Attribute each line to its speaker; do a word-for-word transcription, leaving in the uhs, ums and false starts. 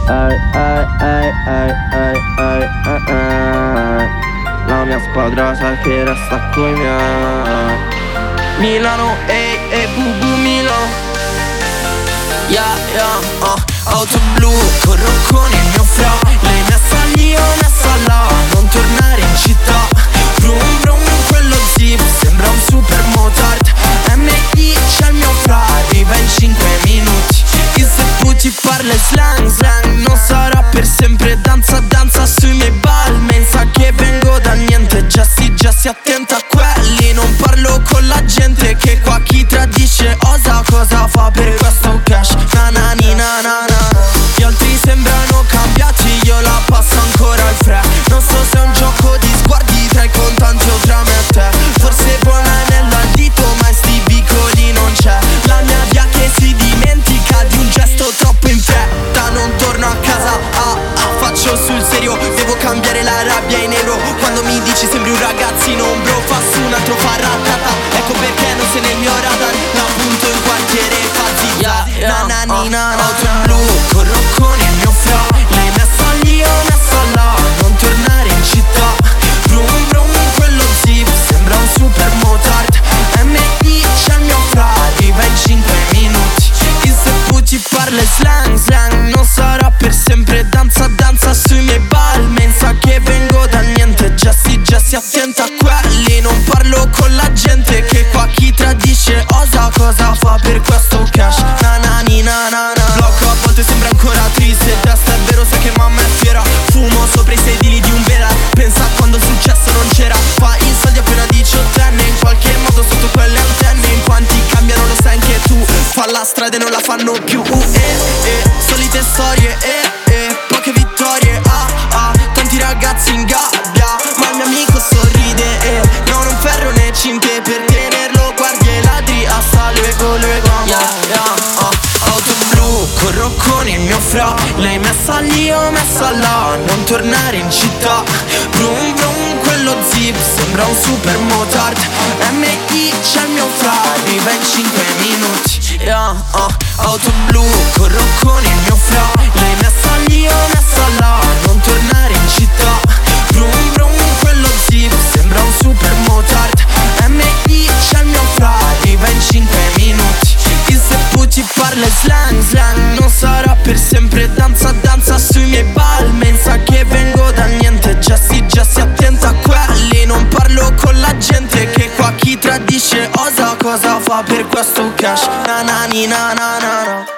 Speaker 1: ai, ai, ai, ai, ai, ai, ai, ai. La mia squadra sai che resta coi miei. Milano, ehi, ehi, bubu Milano. Yeah, yeah, uh. Auto blu, corro con il mio fra. Lei messa lì, io messa là. Non tornare in città. Brum brum, quello zip sembra un super motard. M I c'è il mio fra, arriva in cinque minuti. Il se puti parla slang, slang. Non sarà per sempre, danza, danza sui miei balmi. Sa che vengo da niente, già si, già si attenta a quelli. Non parlo con la gente, che qua chi tradisce osa. Cosa fa per questo cash? Na na ni na na na. Gli altri sembrano cambiati, io la passo ancora al fre. Non so se è un gioco di sguardi tra i contanti o tra me e te. Forse buona nella dito, ma in sti vicoli non c'è. La mia via che si dimentica di un gesto troppo in fretta. Non torno a casa, ah ah, faccio sul serio. Devo cambiare la rabbia in nero. Quando mi dici sembri un ragazzino, un bro, fa su un altro fa ratata. Ecco perché non sei nel mio radar. La punto in quartiere, fa zizza, na na ni na na. Auto blu, corro con il mio fra. Lei messa lì, io messa là. Non tornare in città. Brum brum, quello zip sembra un super motard. M I c'è il mio fra, arriva in cinque minuti. Il se puti parla slang, slang. Non sarà per sempre, danza, danza sui miei balmi. Sa che vengo da niente, già si, già si attenta a quelli. Non parlo con la gente, che qua chi tradisce osa. Cosa fa per questo cash? Na na ni na na na. Blocco a volte sembra ancora triste. Testa è vero, sai che mamma è fiera. Fumo sopra i sedili di un Bela. Pensa a quando il successo non c'era. Fa i soldi appena diciottenne. In qualche modo sotto quelle antenne. In quanti cambiano lo sai anche tu. Fa la strada e non la fanno più. Uh, eh, eh, solite storie, eh, eh. Poche vittorie, ah, ah. Tanti ragazzi in gabbia, ma il mio amico sorride, eh. Non un ferro né cinte per tenerlo. Guardi e ladri, hasta luego, luego, yeah, yeah, uh. Auto blu, corro con il mio fra. Lei messa lì, io messa là. Non tornare in città. Brum brum, quello zip sembra un super motard. M I c'è il mio fra, arriva in cinque minuti. Yeah, uh. Auto blu, corro con il mio fra. Lei messa lì, io messa là. Non tornare in città. Brum brum, quello zip sembra un super motard. M I c'è il mio fra, arriva in cinque minuti. Il se puti parla slang, slang. Non sarà per sempre, danza, danza sui miei balmi. Sa che vengo da niente, già si, già si attenta a quelli. Non parlo con la gente, che qua chi tradisce osa. Cosa fa per questo cash? Na na ni na na na na.